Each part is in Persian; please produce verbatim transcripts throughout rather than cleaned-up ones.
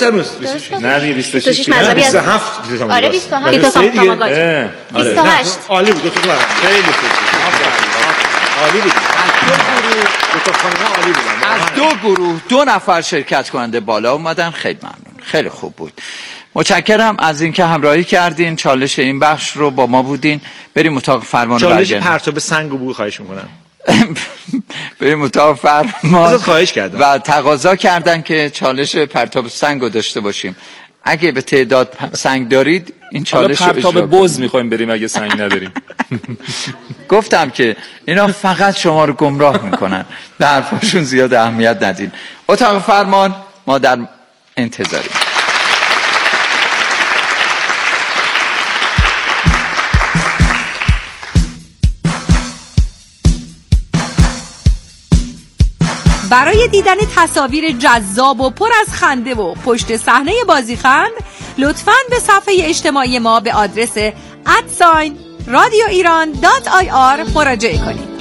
زودتر روز نه دیگه بیست و شش بیست و هفت آره بیست و هفت بیست و هشت عالی بود. دو تا خیلی خوب عالی بود. دو تا خانم عالی بودن. از دو گروه دو نفر شرکت کننده بالا اومدن. خیلی ممنون، خیلی خوب بود. متشکرم از اینکه همراهی کردین. چالش این بخش رو با ما بودین. بریم اتاق فرمان. چالش پرتاب سنگ و بو خواهش میکنم. بریم اتاق فرمان. خواهش کردم و تقاضا کردن که چالش پرتاب سنگ رو داشته باشیم. اگه به تعداد سنگ دارید این چالش رو پرتاب بز میخوایم بریم اگه سنگ نداریم. گفتم که اینا فقط شما رو گمراه میکنن، به حرفاشون زیاد اهمیت ندین. اتاق فرمان ما در انتظاریم. برای دیدن تصاویر جذاب و پر از خنده و پشت صحنه بازیخند لطفاً به صفحه اجتماعی ما به آدرس ات رادیو ایران دات آی آر مراجعه کنید.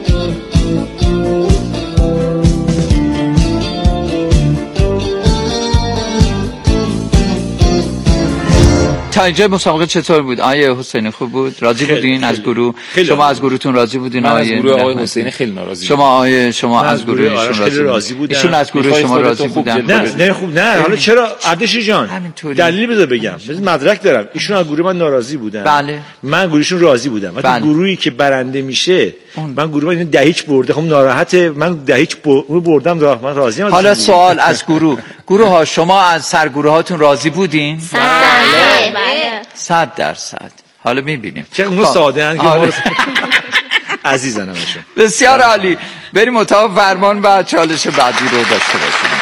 تا اینجا مسابقه چطور بود آیه حسینی؟ خوب بود؟ راضی بودین از گروه؟ شما از گروهتون راضی بودین؟ من از گروه آقای حسینی خیلی ناراضی شما آیه شما از گروه ایشون راضی بودین؟ ایشون از گروه شما راضی بودن؟ نه نه خوب نه. حالا چرا اردشیر جان دلیلی بذار بگم، بذار مدرک دارم. ایشون از گروه من ناراضی بودن. بله. من گروهشون راضی بودم. وقتی بله. گروهی که برنده میشه من گروه من ده هیچ برده، خب ناراحته. من ده هیچ بردم راه من راضی ام. حالا سوال از گروه گروه ها، شما از سرگروه هاتون راضی بودین؟ بله بله صد درصد. حالا میبینیم چه اون ساده ان که آره. عزیزانم باشون. بسیار عالی. بریم اتاق فرمان و چالش بعدی رو داشته باشیم.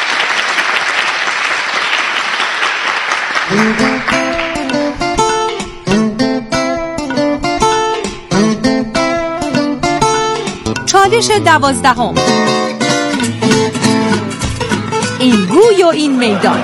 چالش دوازدهم. این گوی و این میدان.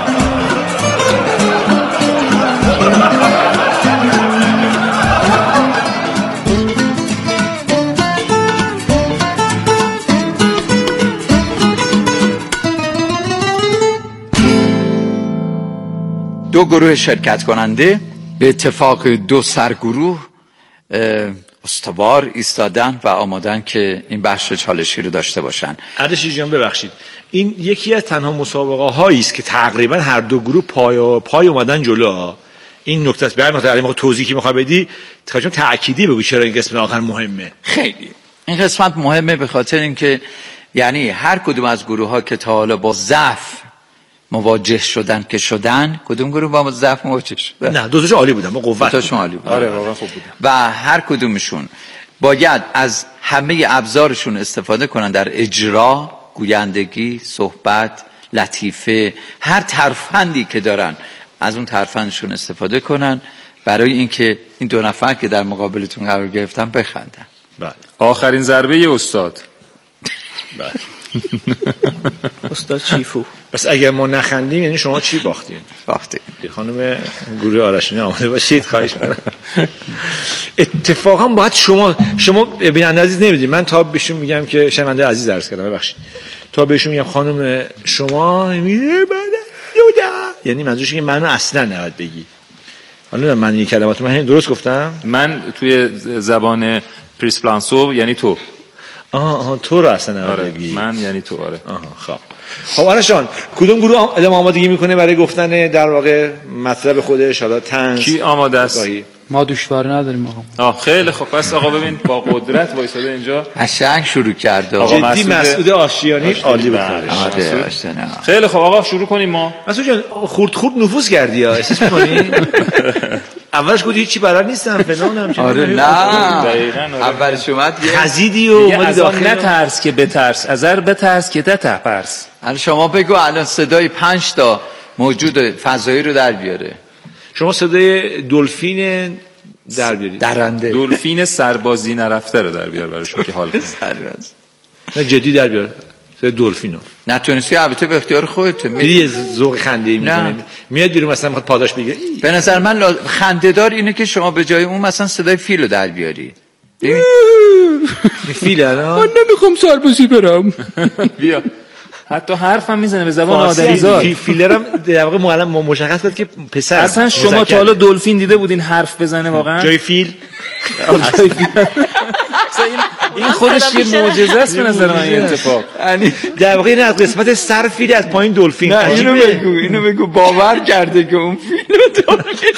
دو گروه شرکت کننده به اتفاق دو سرگروه استوار ایستادن و آمادن که این بخش چالشی رو داشته باشن. اردشیر جان ببخشید، این یکی از تنها مسابقه هایی است که تقریبا هر دو گروه پای پای اومدن جلو. این نکته است. به هر نکته علی توضیحی که میخوای بدی تقریبا تأکیدی بگو چرا این قسمت آخر مهمه. خیلی این قسمت مهمه به خاطر اینکه یعنی هر کدوم از گروه ها که تا حالا با ضعف مواجه شدن که شدن، کدوم گروه با ضعف مواجه شدن؟ نه دو تاش عالی بودن، با قوت. دو تاشون عالی بودن. آره واقعا خوب بودن. و هر کدومشون باید از همه ابزارشون استفاده کنن در اجرا، گویندگی، صحبت، لطیفه، هر ترفندی که دارن از اون ترفندشون استفاده کنن برای اینکه این دو نفر که در مقابلتون قرار گرفتن بخندن. بله. آخرین ضربه استاد. بله. استاد چیفو. پس اگر ما نخندیم یعنی شما چی باختین؟ باختین. خانم گروه آرشینی آماده باشید، خواهش می‌کنم. اتفاقا باید شما شما ببیننده عزیز نمیدید، من تا بهشون میگم که شنونده عزیز عرض کردم ببخشید، تا بهشون میگم خانم شما میگه یعنی منظورش که منو اصلا نباید بگی. حالا من این کلمات من درست گفتم؟ من توی زبان پریسپلانسو یعنی تو. آها آه تو رو اصلا نباید آره. بگی. من یعنی تو. آره. آها خب. خب آرشان کدوم گروه ادامه آمادگی میکنه برای گفتن در واقع مطلب خودش؟ حالا طنز کی آماده است؟ ما دشوار نداریم آقا. آه خیلی خب. پس آقا ببین با قدرت وایساده اینجا قشنگ شروع کرد. آقا جدی مسعود آشیانی عالی بود. خیلی خب آقا شروع کنیم. ما مسعود جان خورد خورد نفوذ کردی ها، احساس می‌کنی؟ اولش گفتی هیچی بلد نیستم فلانم. آره نه اولش اومد یه خزیدی و اومدی داخل. نترس که بترس، ازر بترس که تترس. الان شما بگو الان صدای پنج تا موجود فضایی رو در بیاره. شما صدای دلفین در بیارید. درنده. دلفین سربازی نرفته رو در بیار براشون که حال کنه. سرباز. نه جدی در بیار. صدای دلفینو. نتونستی البته به اختیار خودته. میری ذوق خنده‌ای می‌کنه. میاد بیرون مثلا میخواد پاداش بگیره. به نظر من لا... خنده‌دار اینه که شما به جای اون مثلا صدای فیلو در بیاری. فیل الان من نمیخوام سربازی برم. بیا. حتی حرف هم میزنه به زبان آدمیزاد. فی فیلر هم در واقع معلم مشخص کرد که پسر. اصلا شما تا حالا دلفین دیده بودین حرف بزنه واقعا؟ جای فیل. این خودش یه معجزه است به نظر من این اتفاق. یعنی در واقع این از قسمت سر فیل از پایین دلفین. نه اینو بگو اینو بگو باور کرده که اون فیل دلفین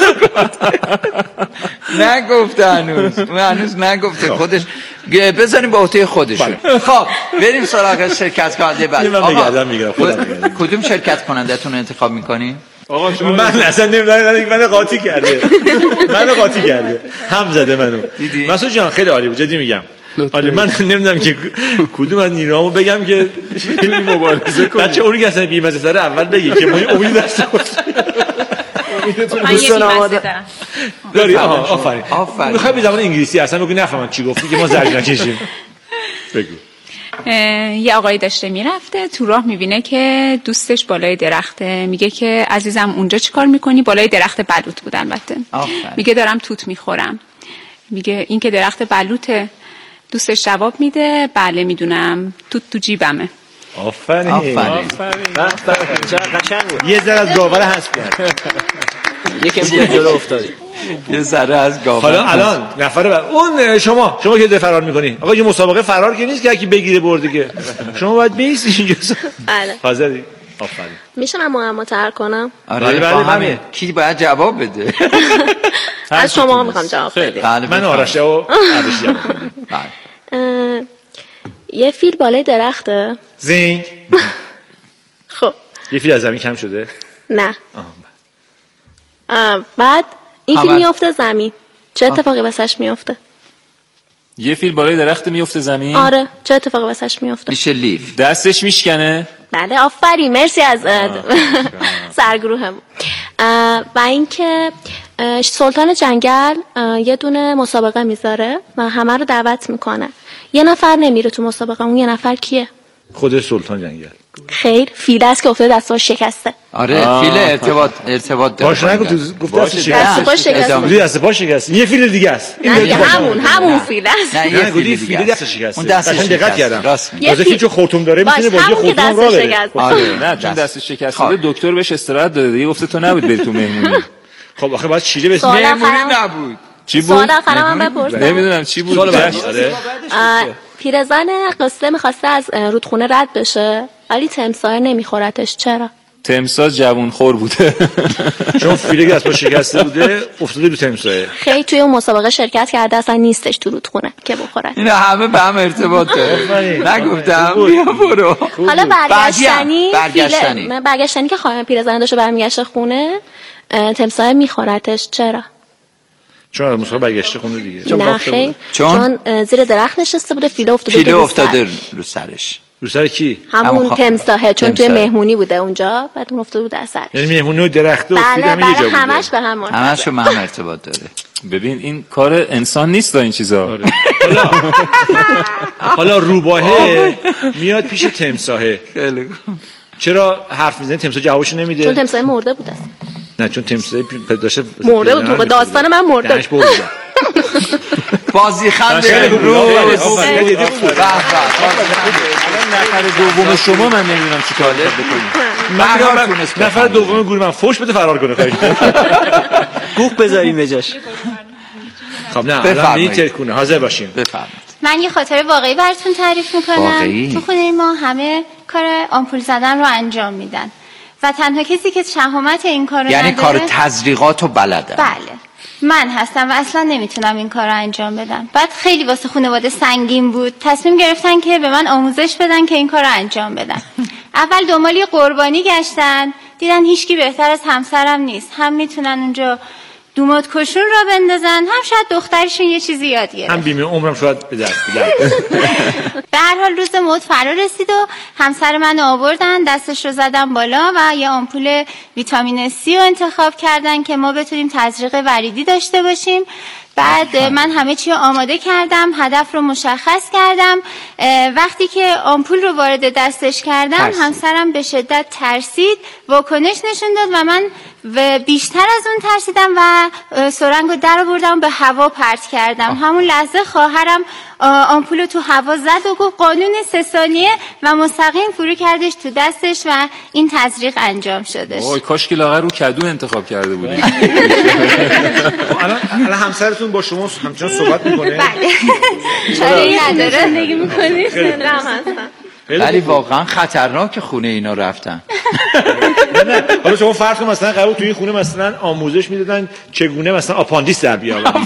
نگفته هنوز هنوز نگفته خودش بزنیم با عهده خودشون. خب بریم سراغ شرکت کننده بعد. کدوم شرکت کننده‌تون انتخاب می‌کنی؟ آقا شما من اصلا نمیدونم من قاطی کرده منو قاطی کرده هم زده منو. مسعود جان خیلی عالی بود جدی میگم. آره من نمیدونم که کدوم از نیرامو بگم که خیلی مبارزه کنیم. بچه اونی که اصلا بی‌مزه تره اول بگی که ما امید داشته باشیم. امیدتون دوستان آماده داری. آفرین آفرین. میخوای به زبان انگلیسی اصلا بگو نفهمم چی گفتی که ما زرج نکشیم. بگو. یه آقایی داشته میرفته تو راه میبینه که دوستش بالای درخته. میگه که عزیزم اونجا چیکار میکنی؟ بالای درخت بلوط بود البته. میگه دارم توت میخورم. میگه این که درخت بلوطه. دوستش جواب میده بله میدونم توت تو جیبمه. آفرین آفرین. یه ذره از گاور حذف کرد. یکم دیگه جلو افتادی. یه ذره از گاور. حالا الان نفر بعد اون شما شما که فرار میکنی. آقا این مسابقه فرار که نیست که کی بگیره برده که. شما باید بیستی اینجا. بله. حاضری؟ آفرین. میشه من معما طرح کنم؟ آره بله بله. کی باید جواب بده؟ از شما میخوام جواب بدید. من آرشه و عرشی ام. بله. یه فیل بالای درخته. زین. خب. یه فیل از زمین کم شده؟ نه. آه بعد این فیل میافته زمین. چه اتفاقی واسش میافته؟ یه فیل بالای درخت میفته زمین؟ آره چه اتفاقی واسش میافته؟ میشه لیف. دستش میشکنه؟ بله آفرین مرسی از سرگروهمون. و اینکه سلطان جنگل یه دونه مسابقه میذاره و همه رو دعوت میکنه. یه نفر نمیره تو مسابقه. اون یه نفر کیه؟ خود سلطان جنگل. خیر فیل است که افتاده دستش شکسته. آره فیل ارتباط ارتباط داره. باشه نگو تو گفت دستش شکسته. دستش شکسته. دست پاش شکسته. یه فیل دیگه است. این همون همون فیل است. نه یه فیل دیگه دستش شکسته. اون دستش دقت کردم. راست میگی. واسه چون خورتوم داره میتونه بازی خورتوم را بره. آره نه چون دستش شکسته دکتر بهش استراحت داده دیگه گفته تو نبود بری تو مهمونی. خب آخه باید چیله بس مهمونی نبود. چی بود؟ سوال آخرام من بپرسم. نمیدونم چی بود. پیرزن قصه میخواسته از رودخونه رد بشه ولی تمساح نمیخورتش. چرا؟ تمساح جوون خور بوده. چون فیله دست با شکسته بوده افتاده رو تمساح. خیلی توی اون مسابقه شرکت کرده اصلا نیستش تو رودخونه که بخوره. اینا همه به هم ارتباط داره. نگفتم بیا برو. حالا برگشتنی برگشتنی من برگشتنی که خواهم پیرزن داشته برمیگشته خونه تمساح میخورتش. چرا؟ چون از مسابقه برگشته خونه دیگه. نه خیلی چون زیر درخت نشسته بوده فیله افتاده فیله افتاده رو سرش. رو سر کی؟ همون تمساحه چون توی مهمونی بوده اونجا بعد اون افتاده بود از سرش. یعنی مهمونی و درخت و فیله همه یه جا بوده. همش به هم همش به هم ارتباط داره. ببین این کار انسان نیست این چیزا. حالا حالا روباهه میاد پیش تمساحه. خیلی چرا حرف میزنه تمساح جوابشو نمیده؟ چون تمساح مرده بوده. نه چون تمساح داشته مرده بود. تو داستان من مرده بود. بازی خنده روز. نفر دوم شما من نمیدونم چی کار بکنیم. نفر دوم گروه من فوش بده فرار کنه خواهید. گوخ بذاریم به جاش. خب نه الان میتر کنه حاضر باشیم. بفرمایید. من یه خاطره واقعی براتون تعریف میکنم. تو خونه ما همه کار آمپول زدن رو انجام میدن و تنها کسی که شهامت این کارو یعنی نداره کار تزریقات و بلده. بله من هستم و اصلا نمیتونم این کار رو انجام بدم. بعد خیلی واسه خانواده سنگین بود. تصمیم گرفتن که به من آموزش بدن که این کار رو انجام بدم. اول دنبال یه قربانی گشتن دیدن هیچکی بهتر از همسرم نیست. هم میتونن اونجا دومات کشون را بندازن هم شاید دخترشون یه چیزی یاد گرفت. هم بیمه عمرم شاید به دست بیاد. به هر حال روز موت فرا رسید و همسر منو آوردن دستش رو زدن بالا و یه آمپول ویتامین سی رو انتخاب کردن که ما بتونیم تزریق وریدی داشته باشیم بعد من همه چی رو آماده کردم، هدف رو مشخص کردم. وقتی که آمپول رو وارد دستش کردم ترسید. همسرم به شدت ترسید، واکنش نشون داد و من بیشتر از اون ترسیدم و سرنگ رو در آوردم به هوا پرت کردم. آه. همون لحظه خواهرم آمپول رو تو هوا زد و گفت قانون سه ثانیه و مستقیم فرو کردش تو دستش و این تزریق انجام شدش. وای کاش که لاغر رو کدو انتخاب کرده بودی. الان الان همسرتون با شما همچنان صحبت میکنه؟ بله. چاره نداره زندگی میکنی؟ سلام هستم. ولی واقعا خطرناک خونه اینا رفتن. نه حالا شما فرض کن مثلا قرار توی این خونه مثلا آموزش میدادن چگونه مثلا آپاندیس در بیارن.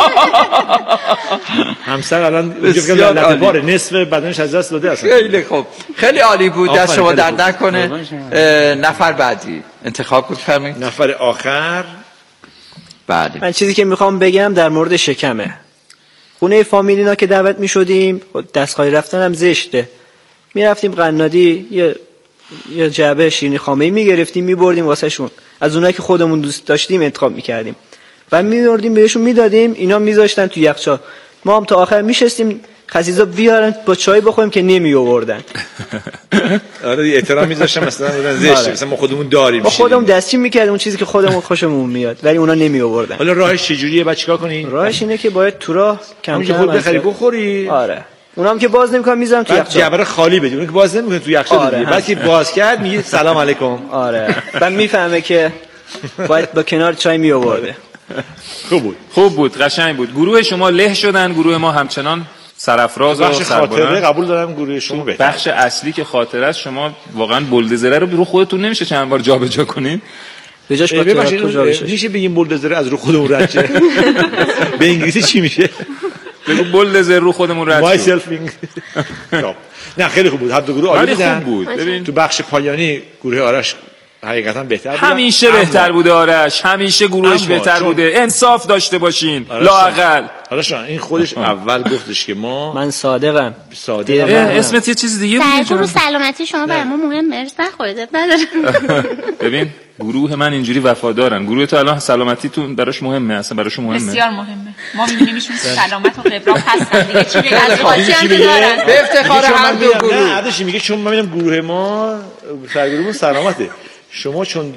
همسر الان میگه لطه باره نصف بدنش از دست داده اصلا. خیلی خوب، خیلی عالی بود. دست شما درد نکنه. نفر بعدی انتخاب کنید فرمایید. نفر آخر. بله. من چیزی که میخوام بگم در مورد شکمه. خونه فامیلینا که دعوت میشدیم دستخواهی رفتن هم زشته. میرفتیم قنادی یه یه جعبه شیرینی خامه‌ای میگرفتیم میبردیم واسه شون، از اونایی که خودمون دوست داشتیم انتخاب میکردیم و میبردیم بهشون میدادیم، اینا میذاشتن تو یخچال، ما هم تا آخر میشستیم خسیزا بیارن با چای بخوریم که نمی آوردن. آره احترام میذاشتن مثلا بودن زشته، مثلا ما خودمون داریم ما خودمون دستچین میکردیم اون چیزی که خودمون خوشمون میاد ولی اونا نمی آوردن. حالا راهش چجوریه بعد چیکار کنی؟ راهش اینه که باید تو راه کم کم خود بخری بخوری. آره اونام که باز نمی‌کنم میذارم تو یخچال. جعبه خالی بدی، اون که باز نمی‌کنه تو یخچال آره بدی. بعد که باز کرد میگه سلام علیکم. آره. بعد میفهمه که باید با کنار چای می آورده. خوب بود. خوب بود، قشنگ بود. گروه شما له شدن، گروه ما همچنان سرافراز و خاطره قبول دارم گروه شما بهتره. بخش اصلی که خاطره است شما واقعا بولدزره رو رو خودتون نمیشه چند بار جابجا کنین؟ به جاش با تو جا بشه. میشه بگیم بولدزره از رو خودمون رد شه. به انگلیسی چی میشه؟ بگو بولدزر رو خودمون رد مای سلفینگ. نه خیلی خوب بود، هر دو گروه عالی بود. ببین تو بخش پایانی گروه آرش حقیقتا بهتر بود. همیشه بهتر بوده آرش، همیشه گروهش بهتر بوده. انصاف داشته باشین لااقل. حالا شان این خودش اول گفتش که ما من صادقم. صادقم. اسمت یه چیز دیگه بود. سرکوب سلامتی شما برای ما مهمه، ارث نخورده نداره. ببین گروه من اینجوری وفادارن. گروه تو الان سلامتیتون براش مهمه، اصلا براش مهمه. بسیار مهمه. ما می‌بینیم ایشون سلامت و قبران هستن دیگه. چی بگم از خاطی هم دارن. به افتخار هر دو گروه. نه عادش میگه چون من میگم گروه ما سرگروه سلامته. شما چون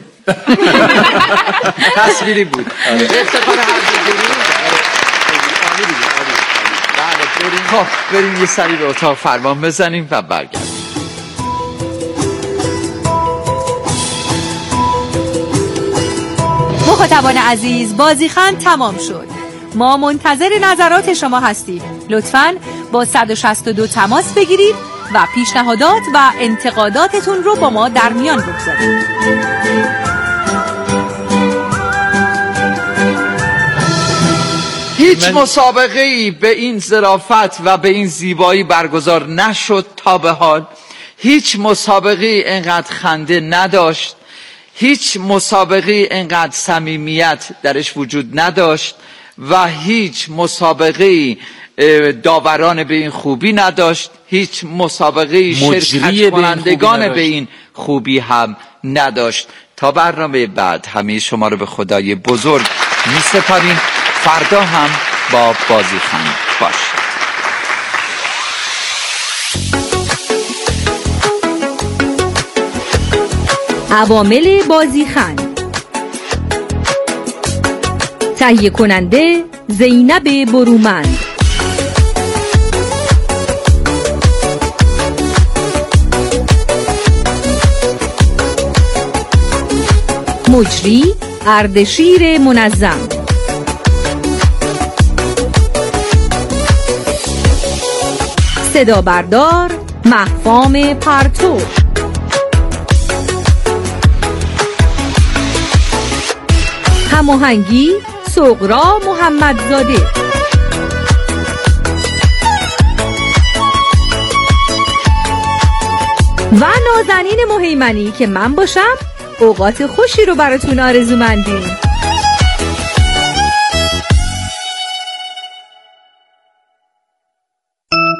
تصویری بود. به افتخار هر دو گروه. بله بریم. خب بریم یه سری به اتاق فرمان بزنیم و برگردیم. مخاطبان عزیز، بازیخند تمام شد. ما منتظر نظرات شما هستیم. لطفاً با صد و شصت و دو تماس بگیرید و پیشنهادات و انتقاداتتون رو با ما در میان بگذارید. هیچ مسابقه‌ای به این ظرافت و به این زیبایی برگزار نشد تا به حال. هیچ مسابقه‌ای اینقدر خنده نداشت. هیچ مسابقه اینقدر صمیمیت درش وجود نداشت و هیچ مسابقه داوران به این خوبی نداشت. هیچ مسابقه شرکت کنندگان به این خوبی هم نداشت. تا برنامه بعد همه شما رو به خدای بزرگ می سپاریم. فردا هم با بازیخند باشید. عوامل بازیخند. تهیه کننده زینب برومند. مجری اردشیر منظم. صدا بردار مهفام پرتو. هماهنگی سغرا محمدزاده. و نازنین مهیمنی که من باشم اوقات خوشی رو براتون آرزومندیم.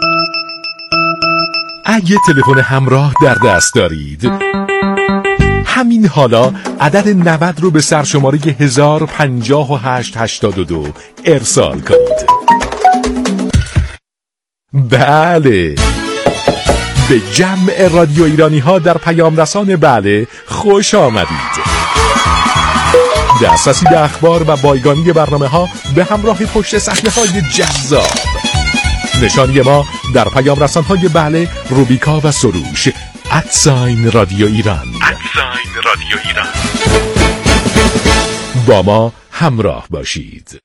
اگه تلفن همراه در دست دارید همین حالا عدد نود رو به سرشماره هزار و پنجاه و هشت هشتاد و دو ارسال کنید. بله، به جمع رادیو ایرانی ها در پیام رسان بله خوش آمدید. دسترسی به اخبار و بایگانی برنامه ها به همراه پشت صحنه های جذاب. نشانی ما در پیام رسان های بله، روبیکا و سروش ادساین رادیو ایران. ادساین رادیو ایران. با ما همراه باشید.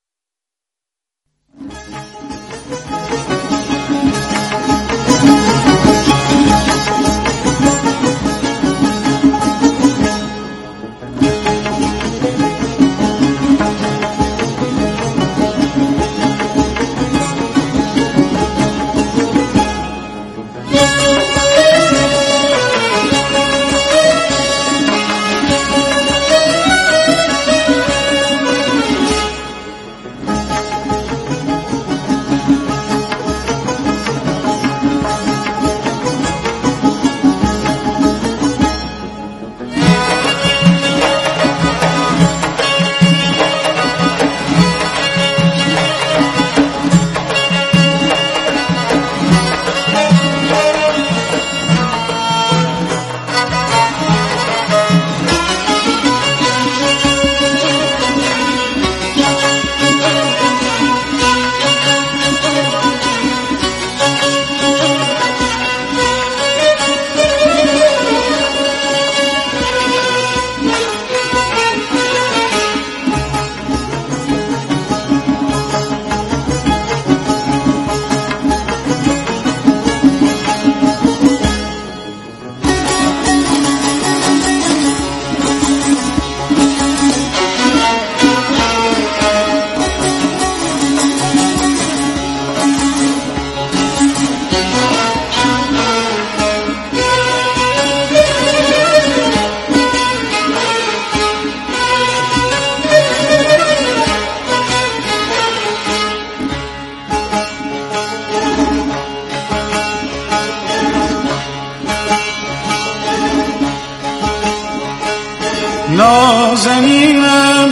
نازنینم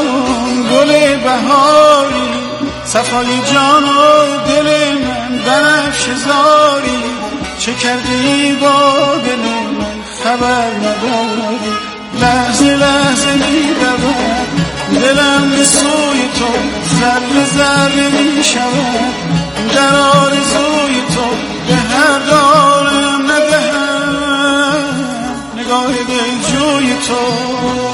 چون گل بهاری، صفای جان و دل من بنفشه زاری، چه کردی با دل من خبر نداری، لحظه لحظه می رود دلم به سوی تو، ذره ذره می شود در آرزوی تو، به هر دارم ندهم نگاه دلجوی تو.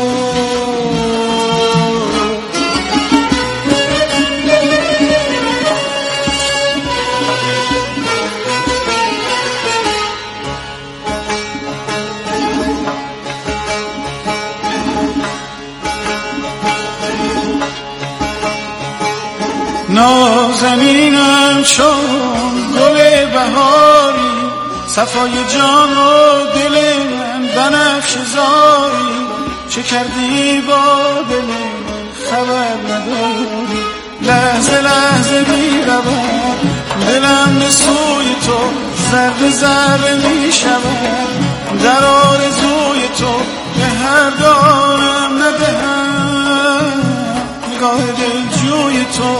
نازنینم چون گل بهاری، صفای جان و دل من بنفشه زاری، چه کردی با دل من خبر نداری، لحظه لحظه می رود دلم به سوی تو، ذره ذره می شود در آرزوی تو، به هر دارم ندهم نگاه دلجوی تو.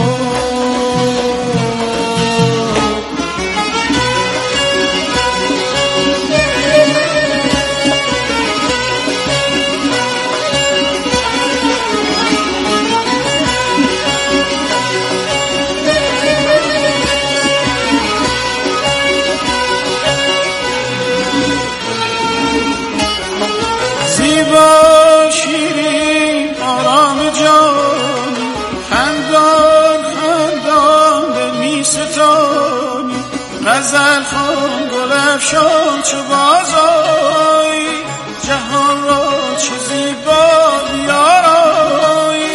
زیبا شیرین آرام جانی، خندان خندان به می ستانی، غزل خوان گل افشان چو بازآیی، جهان را چه زیبا بیارایی.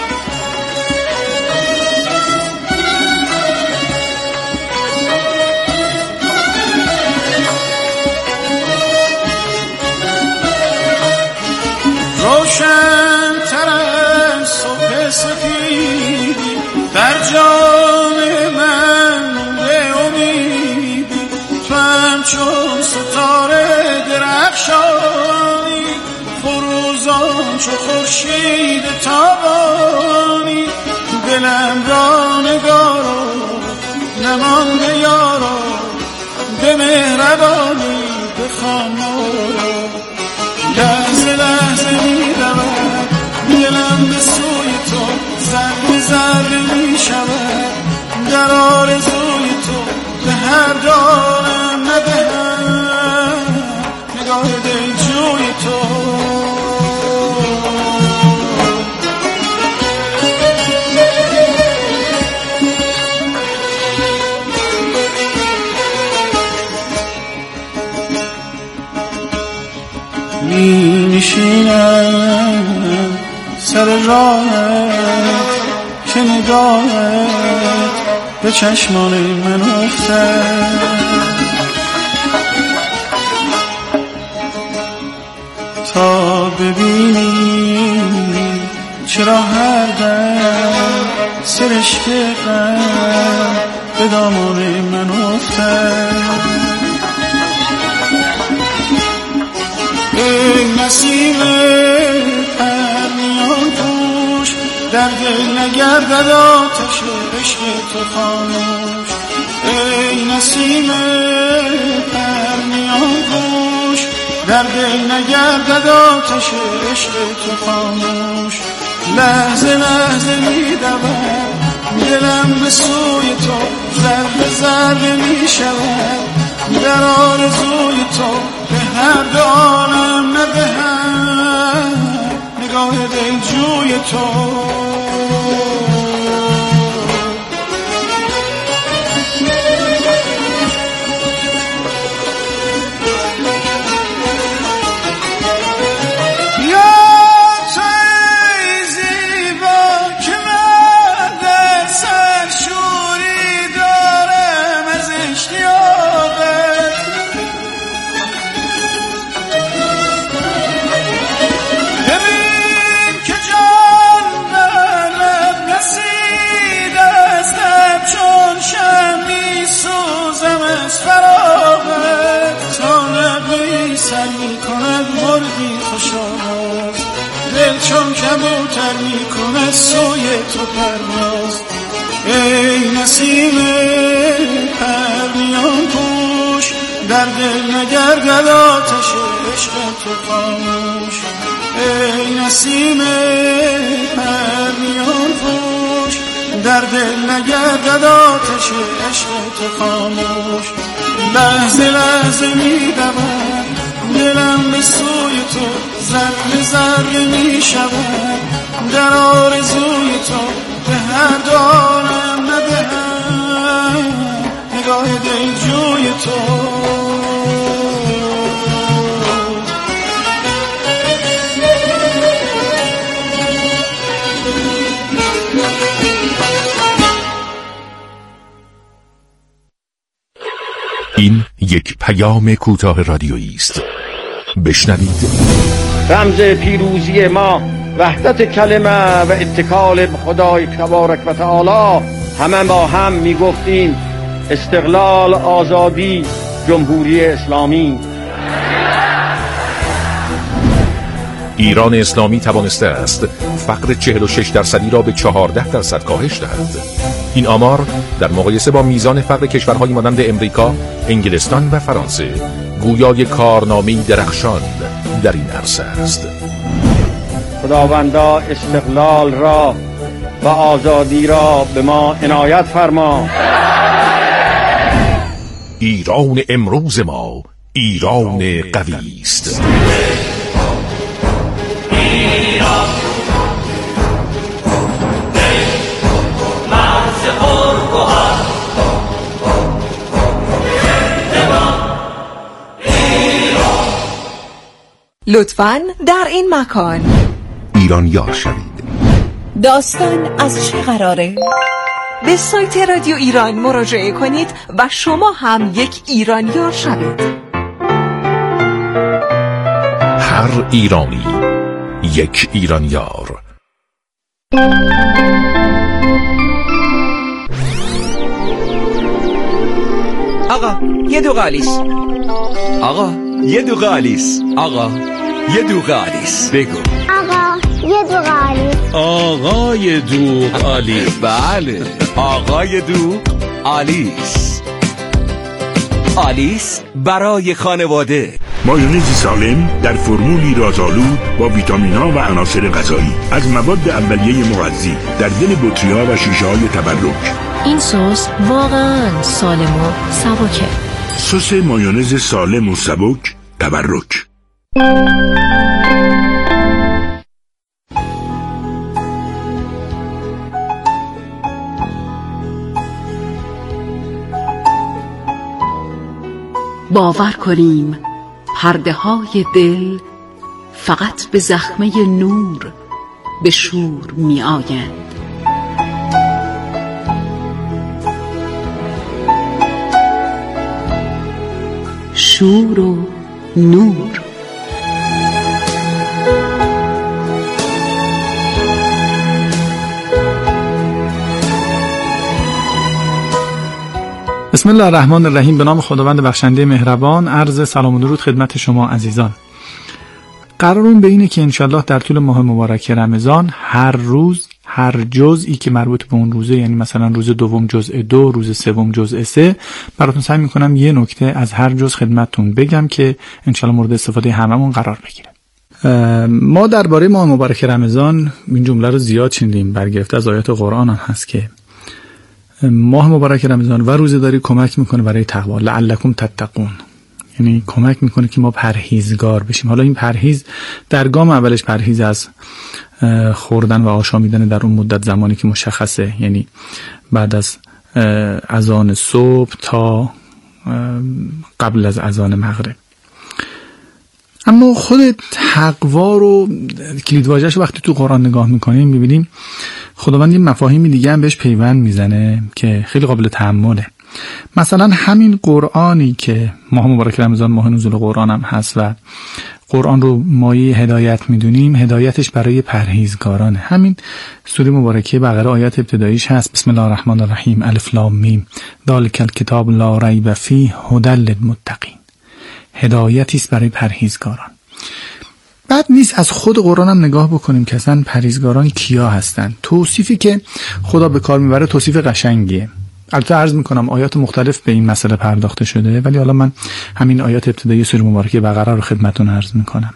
روشن تر از صبح سفیدی، در جان من نور امیدی، تو همچون ستاره چو خورشید تابانی دلم را نگارا نمانده یارا به مهربانی بخوان مورا لحظه لحظه می رود دلم به سوی تو ذره ذره می شود در آرزوی تو به هر دارم ندهم نگاه دلجوی تو می نشینم سر راهت که نگاهت به چشمان من افتد تا ببینی چرا هر دم سرشک غم به دامان من افتد ای نسیم پرنیان پوش در دل نگردد آتش عشق تو خاموش ای نسیم پرنیان پوش در دل نگردد آتش عشق تو خاموش لحظه لحظه می دود دلم به سوی تو ذره ذره می شود در آرزوی تو به هر دانم ندهم نگاه دلجوی تو چون کبوتر می کند سوی تو پرواز ای نسیم پرنیان پوش در دل نگردد آتش عشق تو خاموش ای نسیم پرنیان پوش در دل نگردد آتش عشق تو خاموش لحظه لحظه می دود دلم به سوی تو ذره ذره می شود در آرزوی تو به هر دارم ندهم نگاه دلجوی تو این یک پیام کوتاه رادیویی است. بشنوید. رمز پیروزی ما وحدت کلمه و اتکال به خدای تبارک و تعالی همه با هم میگفتیم استقلال، آزادی، جمهوری اسلامی. ایران اسلامی توانسته است فقر چهل و شش درصدی را به چهارده درصد کاهش دهد. این آمار در مقایسه با میزان فقر کشورهای مانند امریکا، انگلستان و فرانسه گویای کارنامه‌ای درخشان در این عرصه است. خداوندا استقلال را و آزادی را به ما عنایت فرما. ایران امروز ما ایران قوی است. لطفاً در این مکان ایران یار شوید. داستان از چه قراره؟ به سایت رادیو ایران مراجعه کنید و شما هم یک ایرانیار شوید. هر ایرانی یک ایرانیار. آقا یه دو قالیس. آقا یه دو قالیس. آقا یه دو قالیس. بگو آقا یه دوغ آلیس. آقای دوغ آلیس. بله، آقای دوغ آلیس. آلیس برای خانواده. مایونز سالم در فرمولی رازآلود با ویتامین‌ها و عناصر غذایی از مواد اولیه مغذی در دل بطری‌ها و شیشه‌های تبرک. این سس واقعاً سالم و سبکه. سس مایونز سالم و سبک تبرک. باور کنیم پرده های دل فقط به زخمه نور به شور می آیند. شور و نور. بسم الله الرحمن الرحیم. به نام خداوند بخشنده مهربان. عرض سلام و درود خدمت شما عزیزان. قرارون به اینه که انشالله در طول ماه مبارک رمضان هر روز هر جزئی که مربوط به اون روزه، یعنی مثلا روز دوم جزء دو، روز سوم جزء سه، براتون سعی میکنم یه نکته از هر جز خدمتتون بگم که انشالله مورد استفاده هممون قرار بگیره. ما درباره ماه مبارک رمضان این جمله رو زیاد شنیدیم، برگرفته از آیات قرآن هم هست که ماه مبارک رمضان و روزه‌داری کمک میکنه برای تقوا، لعلکم تتقون، یعنی کمک میکنه که ما پرهیزگار بشیم. حالا این پرهیز در گام اولش پرهیز از خوردن و آشامیدن در اون مدت زمانی که مشخصه، یعنی بعد از اذان صبح تا قبل از اذان مغرب. اما خود تقوا رو کلیدواژه‌اش وقتی تو قرآن نگاه میکنیم میبینیم خداوند یه مفاهیمی دیگه هم بهش پیوند میزنه که خیلی قابل تأمله. مثلا همین قرآنی که ماه مبارک رمضان ماه نزول قرآن هم هست و قرآن رو مایه هدایت میدونیم، هدایتش برای پرهیزگارانه. همین سوره مبارکه بقره آیات ابتداییش هست بسم الله الرحمن الرحیم الف لام میم ذالک الکتاب لا ریب فیه هدی للمتقین. هدایتی است برای پرهیزگاران. بعد نیست از خود قرآن هم نگاه بکنیم که اصلا پرهیزگاران کیا هستن. توصیفی که خدا به کار میبره توصیف قشنگیه. البته عرض میکنم آیات مختلف به این مسئله پرداخته شده، ولی حالا من همین آیات ابتدایی سوره مبارکه بقره رو خدمتتون عرض میکنم.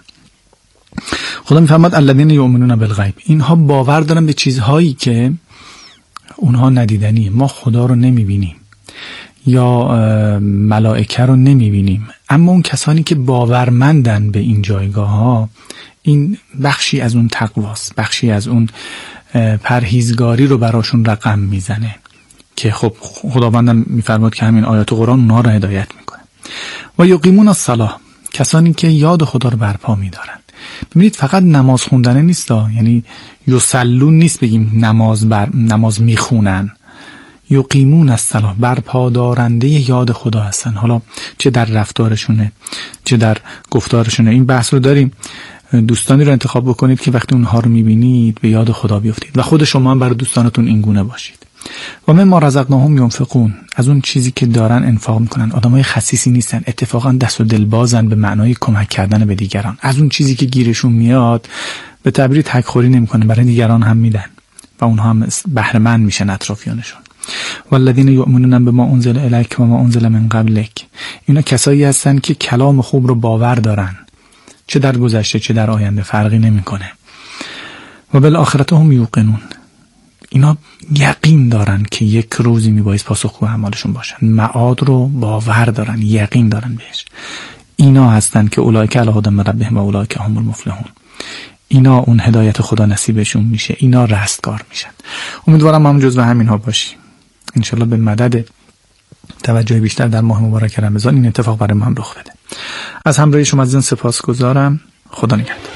خدا میفرماد الذین یؤمنون بالغیب، اینها باور دارن به چیزهایی که اونها ندیدنیه. ما خدا رو نمیبینیم یا ملائکه رو نمیبینیم، اما اون کسانی که باورمندن به این جایگاه ها، این بخشی از اون تقواست، بخشی از اون پرهیزگاری رو براشون رقم میزنه که خب خداوندم میفرماد که همین آیات قرآن اونها رو هدایت میکنه. و یقیمون الصلاة، کسانی که یاد خدا رو برپا میدارن. ببینید فقط نماز خوندن نیست، یعنی یصلون نیست بگیم نماز بر نماز میخونن. یقیمون الصلاة، برپا دارنده یاد خدا هستن، حالا چه در رفتارشونه چه در گفتارشونه. این بحث رو داریم. دوستانی رو انتخاب بکنید که وقتی اونها رو میبینید به یاد خدا بیفتید و خود شما هم برای دوستانتون این گونه باشید. و مما رزقناهم ينفقون، از اون چیزی که دارن انفاق میکنن. آدمای خسیسی نیستن، اتفاقا دست و دل بازن به معنای کمک کردن به دیگران. از اون چیزی که گیرشون میاد به تعبیری تکخوری نمیکنن، برای دیگران هم میدن و اونها هم بهره مند میشن اطرافیانشون. والذین یؤمنون بما انزل الیک و ما انزل من قبلک، اینا کسایی هستن که کلام خوب رو باور دارن، چه در گذشته چه در آینده فرقی نمیکنه. و بالآخرة هم یوقنون، اینا یقین دارن که یک روزی میبایست پاسخگو اعمالشون باشن. معاد رو باور دارن، یقین دارن بهش. اینا هستن که اولئک علی هدی من ربهم و اولئک هم المفلحون. اینا اون هدایت خدا نصیبشون میشه، اینا رستگار میشن. امیدوارم ما هم جزو همینها باشیم. انشالله به مدد توجه بیشتر در ماه مبارک رمضان این اتفاق برای ما هم رخ بده. از همراهی شما عزیزان سپاسگزارم. خدا نگهدار.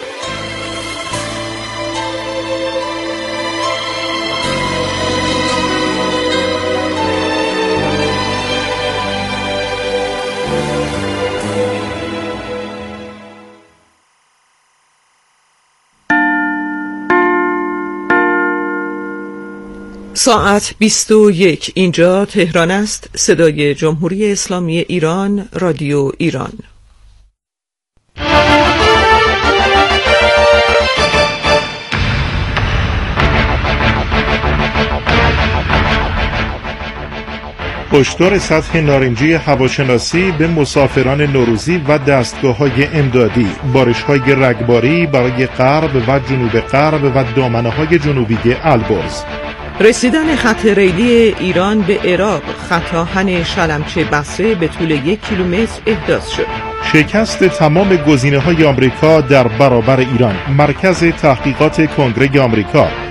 ساعت بیست و یک، اینجا تهران است. صدای جمهوری اسلامی ایران، رادیو ایران. هشدار سطح نارنجی هواشناسی به مسافران نوروزی و دستگاه‌های امدادی. بارش‌های رگباری برای غرب و جنوب غرب و دامنه‌های جنوبی البرز. رسیدن خط ریلی ایران به عراق، خط آهن شلمچه بصره به طول یک کیلومتر احداث شد. شکست تمام گزینه‌های آمریکا در برابر ایران. مرکز تحقیقات کنگره آمریکا